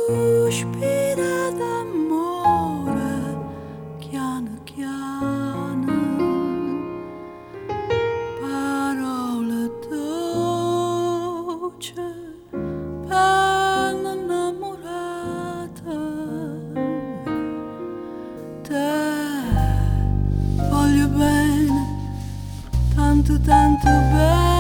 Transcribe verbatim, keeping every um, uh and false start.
sospira d'amore, chiano chiano, parole dolci per l'innamorata. Te voglio bene, tanto tanto bene.